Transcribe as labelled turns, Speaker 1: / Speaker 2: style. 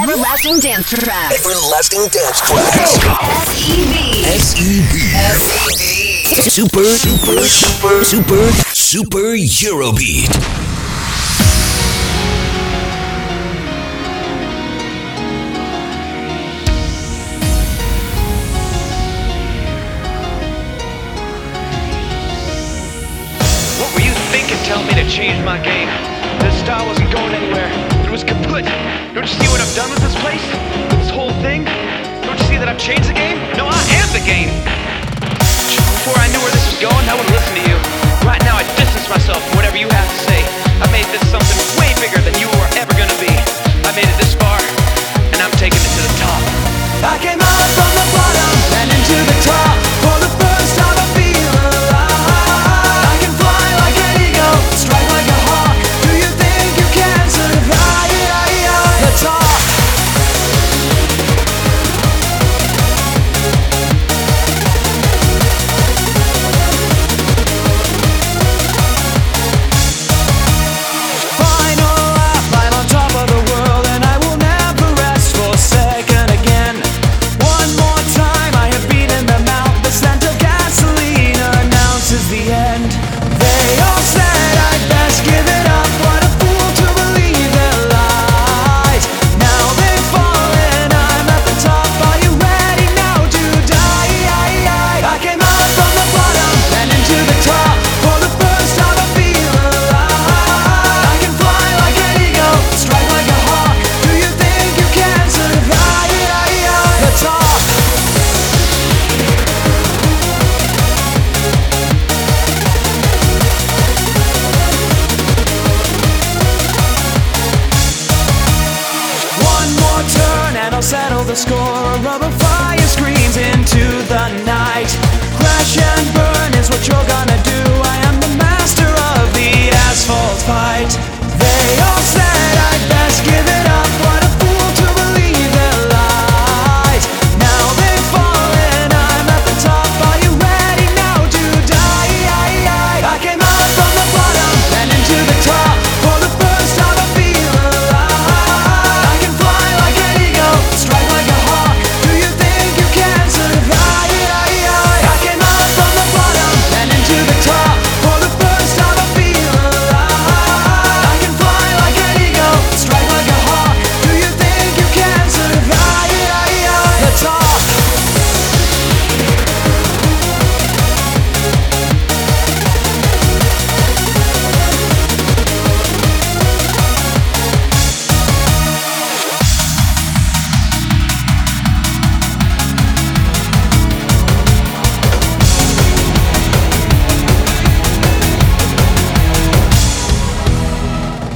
Speaker 1: Everlasting Dance Tracks.
Speaker 2: Everlasting Dance Tracks.
Speaker 1: S-E-V.
Speaker 2: S-E-V. S-E-V. Super Eurobeat.
Speaker 3: What were you thinking telling me to change my game? This style wasn't going anywhere. It was kaput. Don't you see what I've done with this place? With this whole thing? Don't you see that I've changed the game? No, I am the game. Before I knew where this was going, I wouldn't listen to you. Right now, I distance myself from whatever you have to say. I made this something way bigger than you were ever gonna be. I made it this far, and I'm taking it to the top. I came up from the bottom and into the top. For the first time, I feel alive. I can fly like an eagle, strike like a hawk. Do you think you can survive the top? The end. They all said I'd best give it up. What a fool to believe their lies. Now they fall and I'm at the top. Are you ready? Now to die. I can fly like an eagle, strike like a hawk. Do you think you can survive the top? I came up from the bottom and into the top. For the first time, I feel alive. I can fly like an eagle, strike like a hawk. Do you think you can survive the top? They all said I'd best give it up. What a fool to believe their lies. Now they fall and I'm at the top. Are you ready now to die? I came up from the bottom and into the top. For the first time, I feel alive. I can fly like an eagle, strike like a hawk. Do you think you can survive the top? One more turn and I'll settle the score. A rubber fire screams into the night. Crash and burn is what you're gonna do. I am the master of the asphalt fight. They all said